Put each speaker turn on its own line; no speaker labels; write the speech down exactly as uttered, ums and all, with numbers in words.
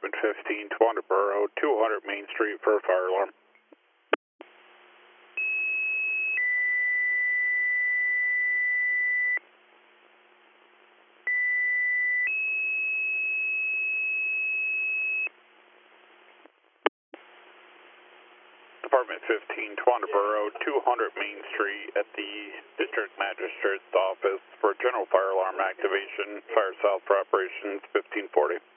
Department fifteen twenty Borough, two hundred Main Street for a fire alarm. Department fifteen twenty Borough, two hundred Main Street at the District Magistrate's office for general fire alarm activation. Fire south for operations fifteen forty.